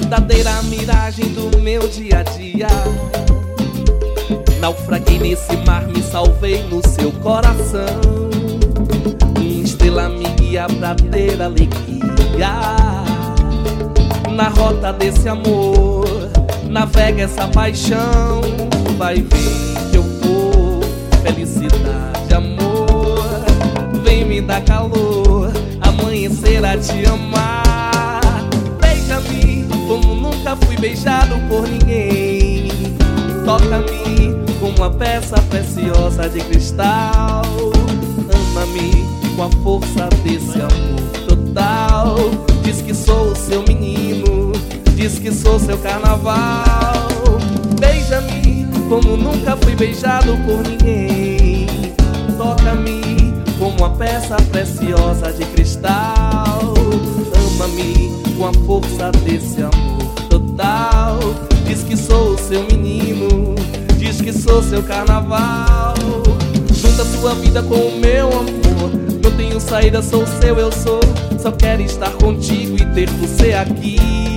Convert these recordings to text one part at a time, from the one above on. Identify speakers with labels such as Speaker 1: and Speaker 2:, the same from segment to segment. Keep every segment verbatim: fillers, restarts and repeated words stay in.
Speaker 1: verdadeira miragem do meu dia a dia. Naufraguei nesse mar, me salvei no seu coração. Minha estrela me guia pra ter alegria. Na rota desse amor, navega essa paixão. Vai ver que eu vou, felicidade, amor. Vem me dar calor, amanhecer a te amar. Beija-me como nunca fui beijado por ninguém. Toca-me como uma peça preciosa de cristal. Ama-me com a força desse amor total. Diz que sou o seu menino, diz que sou seu carnaval. Beija-me como nunca fui beijado por ninguém. Toca-me como uma peça preciosa de cristal. Ama-me com a força desse amor total. Diz que sou o seu menino, diz que sou seu carnaval. Junta sua vida com o meu amor. Não tenho saída, sou seu, eu sou. Só quero estar contigo e ter você aqui.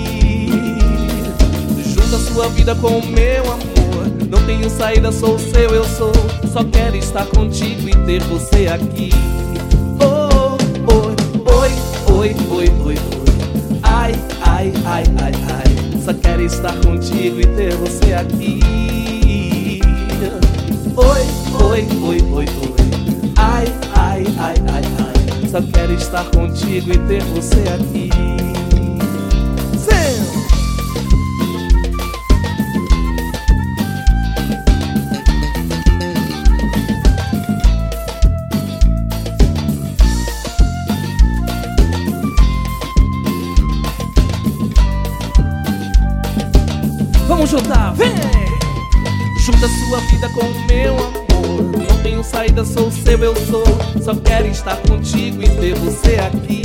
Speaker 1: Junta sua vida com o meu amor. Não tenho saída, sou seu, eu sou. Só quero estar contigo e ter você aqui. Oh, oi, oi, oi, oi, oi, oi. Ai, ai, ai, ai, ai. Só quero estar contigo e ter você aqui. Oi, oi, oi, oi, oi. Ai, ai, ai, ai, ai. Só quero estar contigo e ter você aqui. Sim. Vamos juntar, vem! Junta sua vida com o meu amor. Não tenho saída, sou seu, eu sou. Só quero estar contigo e ter você aqui.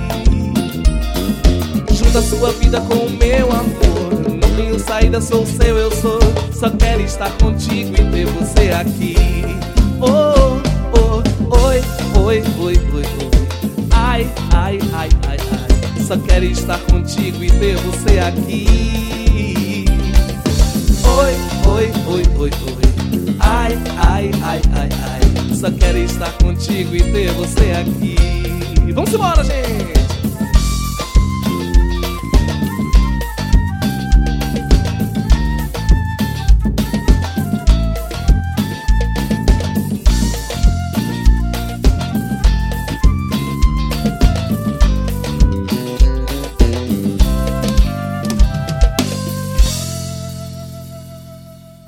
Speaker 1: Junta sua vida com o meu amor. Não tenho saída, sou seu, eu sou. Só quero estar contigo e ter você aqui. Oh, oh, oi, oi, oi, oi, oi. Ai, ai, ai, ai, ai. Só quero estar contigo e ter você aqui. Oi, oi, oi, oi, oi. Ai, ai, ai, ai, ai. Só quero estar contigo e ter você aqui. Vamos embora, gente!